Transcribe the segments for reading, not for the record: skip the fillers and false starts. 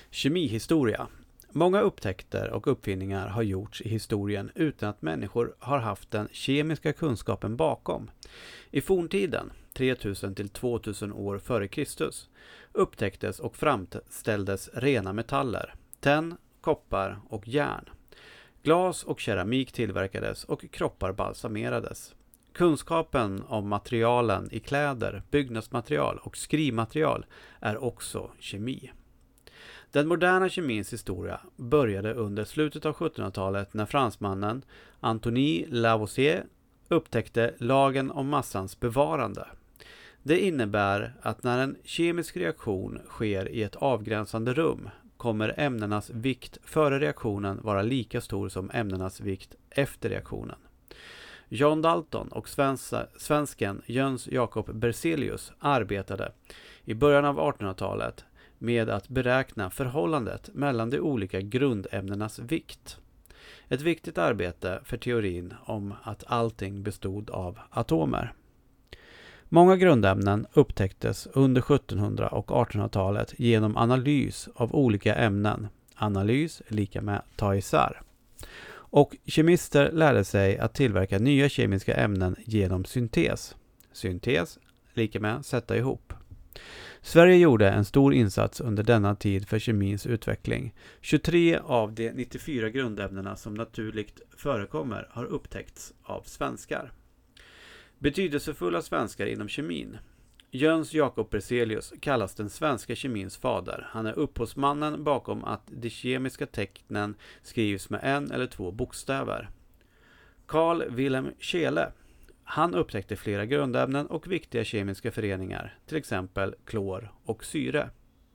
Kemihistoria. Många upptäckter och uppfinningar har gjorts i historien utan att människor har haft den kemiska kunskapen bakom. I forntiden, 3000 till 2000 år före Kristus, upptäcktes och framställdes rena metaller, tenn, koppar och järn. Glas och keramik tillverkades och kroppar balsamerades. Kunskapen om materialen i kläder, byggnadsmaterial och skrivmaterial är också kemi. Den moderna kemins historia började under slutet av 1700-talet när fransmannen Antoine Lavoisier upptäckte lagen om massans bevarande. Det innebär att när en kemisk reaktion sker i ett avgränsande rum kommer ämnenas vikt före reaktionen vara lika stor som ämnenas vikt efter reaktionen. John Dalton och svensken Jöns Jacob Berzelius arbetade i början av 1800-talet med att beräkna förhållandet mellan de olika grundämnenas vikt. Ett viktigt arbete för teorin om att allting bestod av atomer. Många grundämnen upptäcktes under 1700- och 1800-talet genom analys av olika ämnen. Analys lika med ta isär. Och kemister lärde sig att tillverka nya kemiska ämnen genom syntes. Syntes lika med sätta ihop. Sverige gjorde en stor insats under denna tid för kemins utveckling. 23 av de 94 grundämnena som naturligt förekommer har upptäckts av svenskar. Betydelsefulla svenskar inom kemin. Jöns Jacob Berzelius kallas den svenska kemins fader. Han är upphovsmannen bakom att de kemiska tecknen skrivs med en eller två bokstäver. Carl Wilhelm Scheele. Han upptäckte flera grundämnen och viktiga kemiska föreningar, till exempel klor och syre.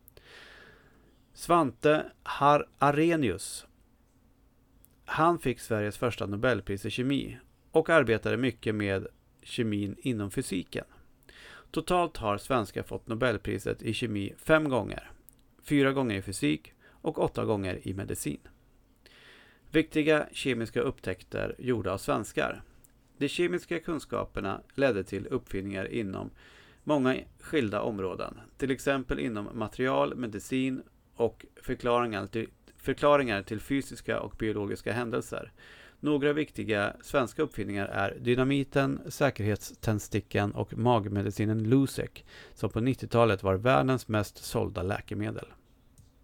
Svante Arrhenius. Han fick Sveriges första Nobelpris i kemi och arbetade mycket med kemin inom fysiken. Totalt har svenskar fått Nobelpriset i kemi 5 gånger, 4 gånger i fysik och 8 gånger i medicin. Viktiga kemiska upptäckter gjorda av svenskar. De kemiska kunskaperna ledde till uppfinningar inom många skilda områden, till exempel inom material, medicin och förklaringar till fysiska och biologiska händelser. Några viktiga svenska uppfinningar är dynamiten, säkerhetständsticken och magmedicinen Losec, som på 90-talet var världens mest sålda läkemedel.